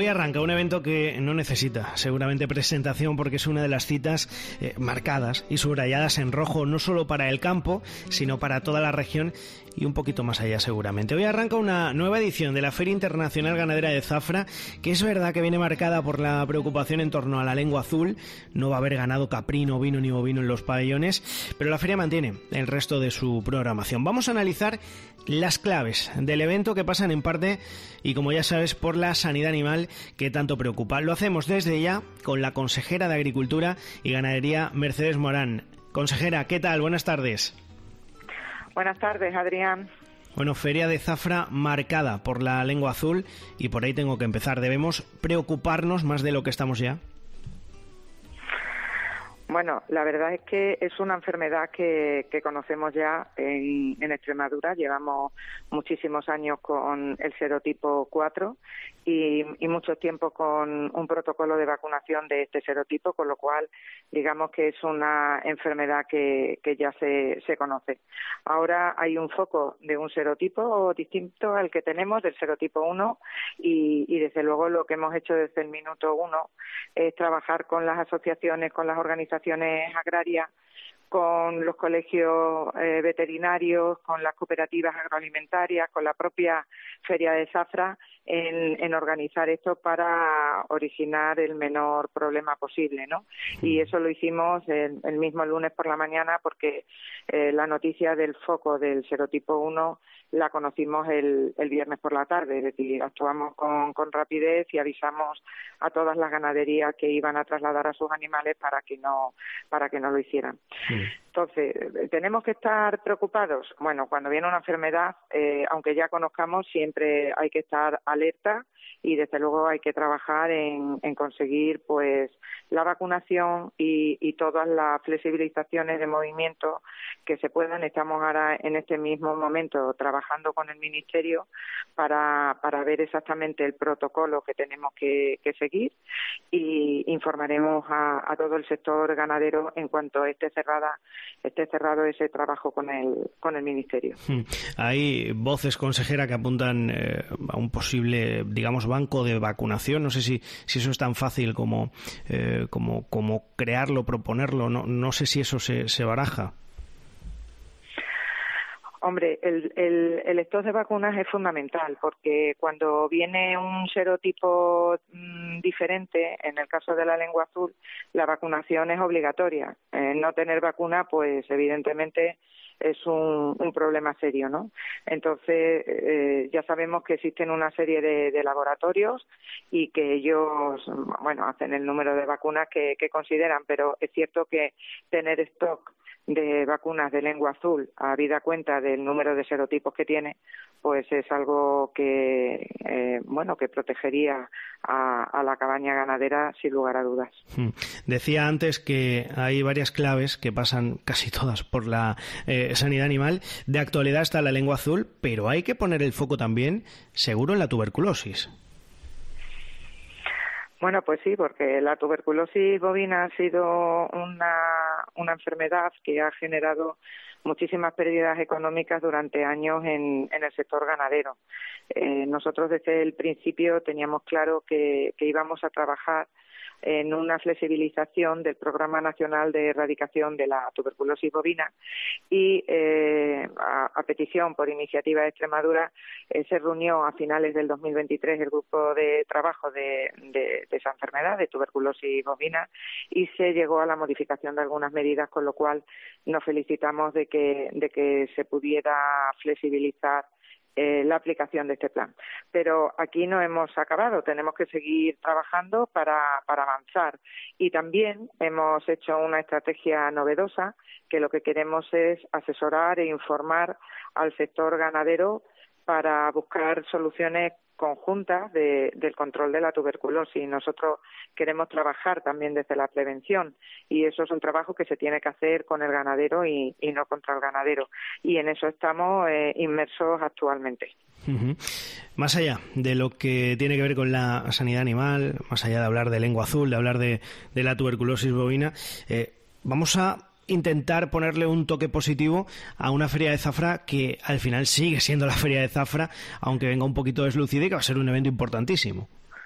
Hoy arranca un evento que no necesita seguramente presentación porque es una de las citas marcadas y subrayadas en rojo no solo para el campo, sino para toda la región y un poquito más allá seguramente. Hoy arranca una nueva edición de la Feria Internacional Ganadera de Zafra, que es verdad que viene marcada por la preocupación en torno a la lengua azul. No va a haber ganado caprino, ovino ni bovino en los pabellones, pero la feria mantiene el resto de su programación. Vamos a analizar las claves del evento que pasan en parte, y como ya sabes, por la sanidad animal que tanto preocupa. Lo hacemos desde ya con la consejera de Agricultura y Ganadería, Mercedes Morán. Consejera, ¿qué tal? Buenas tardes. Buenas tardes, Adrián. Bueno, feria de Zafra marcada por la lengua azul, y por ahí tengo que empezar. ¿Debemos preocuparnos más de lo que estamos ya? Bueno, la verdad es que es una enfermedad que conocemos ya en Extremadura. Llevamos muchísimos años con el serotipo 4 y mucho tiempo con un protocolo de vacunación de este serotipo, con lo cual digamos que es una enfermedad que ya se conoce. Ahora hay un foco de un serotipo distinto al que tenemos, del serotipo 1, y desde luego lo que hemos hecho desde el minuto 1 es trabajar con las asociaciones, con las organizaciones agrarias, con los colegios veterinarios, con las cooperativas agroalimentarias, con la propia Feria de Zafra, en organizar esto para originar el menor problema posible, ¿no? Y eso lo hicimos el mismo lunes por la mañana, porque la noticia del foco del serotipo 1 la conocimos el viernes por la tarde, es decir, actuamos con rapidez y avisamos a todas las ganaderías que iban a trasladar a sus animales para que no lo hicieran. Sí. Entonces, ¿tenemos que estar preocupados? Bueno, cuando viene una enfermedad, aunque ya conozcamos, siempre hay que estar alerta y desde luego hay que trabajar en conseguir pues la vacunación y todas las flexibilizaciones de movimiento que se puedan. Estamos ahora en este mismo momento trabajando con el Ministerio para ver exactamente el protocolo que tenemos que seguir, y informaremos a todo el sector ganadero en cuanto esté cerrado ese trabajo con el Ministerio. Hay voces, consejera, que apuntan a un posible, digamos, banco de vacunación. No sé si eso es tan fácil como crearlo, proponerlo. No sé si eso se baraja. Hombre, el stock de vacunas es fundamental, porque cuando viene un serotipo diferente, en el caso de la lengua azul, la vacunación es obligatoria. No tener vacuna, pues evidentemente es un problema serio, ¿no? Entonces, ya sabemos que existen una serie de laboratorios y que ellos, bueno, hacen el número de vacunas que consideran, pero es cierto que tener stock de vacunas de lengua azul, habida cuenta del número de serotipos que tiene, pues es algo que que protegería a la cabaña ganadera sin lugar a dudas. Decía antes que hay varias claves que pasan casi todas por la sanidad animal. De actualidad está la lengua azul, pero hay que poner el foco también, seguro, en la tuberculosis. Bueno, pues sí, porque la tuberculosis bovina ha sido una enfermedad que ha generado muchísimas pérdidas económicas durante años en el sector ganadero. Nosotros desde el principio teníamos claro que íbamos a trabajar en una flexibilización del Programa Nacional de Erradicación de la Tuberculosis Bovina y a petición por iniciativa de Extremadura se reunió a finales del 2023 el grupo de trabajo de esa enfermedad, de tuberculosis bovina, y se llegó a la modificación de algunas medidas, con lo cual nos felicitamos de que se pudiera flexibilizar la aplicación de este plan. Pero aquí no hemos acabado, tenemos que seguir trabajando para avanzar. Y también hemos hecho una estrategia novedosa, que lo que queremos es asesorar e informar al sector ganadero para buscar soluciones conjuntas del control de la tuberculosis. Nosotros queremos trabajar también desde la prevención, y eso es un trabajo que se tiene que hacer con el ganadero y no contra el ganadero, y en eso estamos inmersos actualmente. Más allá de lo que tiene que ver con la sanidad animal, más allá de hablar de lengua azul, de hablar de la tuberculosis bovina, vamos a intentar ponerle un toque positivo a una feria de Zafra que al final sigue siendo la feria de Zafra, aunque venga un poquito deslucida, y que va a ser un evento importantísimo.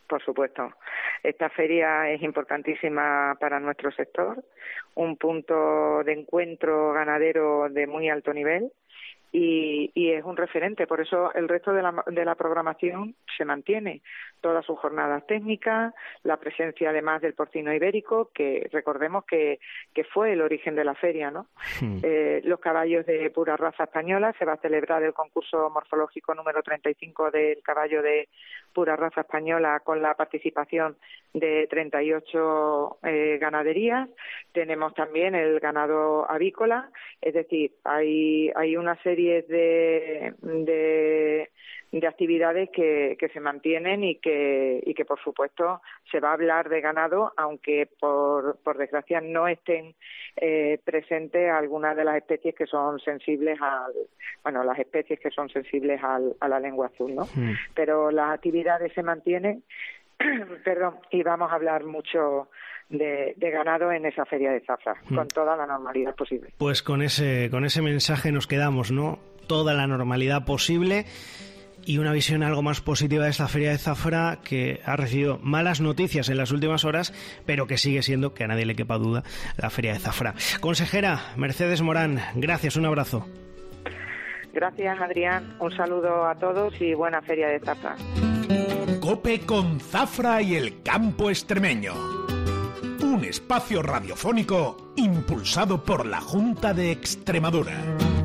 Por supuesto. Esta feria es importantísima para nuestro sector, un punto de encuentro ganadero de muy alto nivel y es un referente. Por eso el resto de la programación se mantiene. Todas sus jornadas técnicas, la presencia además del porcino ibérico, que recordemos que fue el origen de la feria, ¿no? Sí. Los caballos de pura raza española. Se va a celebrar el concurso morfológico número 35 del caballo de pura raza española con la participación de 38 ganaderías. Tenemos también el ganado avícola, es decir, hay una serie de actividades que se mantienen y que por supuesto se va a hablar de ganado, aunque por desgracia no estén presentes algunas de las especies que son sensibles a la lengua azul, ¿no? Sí. Pero las actividades se mantienen, y vamos a hablar mucho de ganado en esa feria de Zafra, con toda la normalidad posible. Pues con ese mensaje nos quedamos, ¿no? Toda la normalidad posible y una visión algo más positiva de esta feria de Zafra, que ha recibido malas noticias en las últimas horas, pero que sigue siendo, que a nadie le quepa duda, la feria de Zafra. Consejera Mercedes Morán, gracias, un abrazo. Gracias, Adrián, un saludo a todos y buena feria de Zafra. COPE con Zafra y el campo extremeño. Un espacio radiofónico impulsado por la Junta de Extremadura.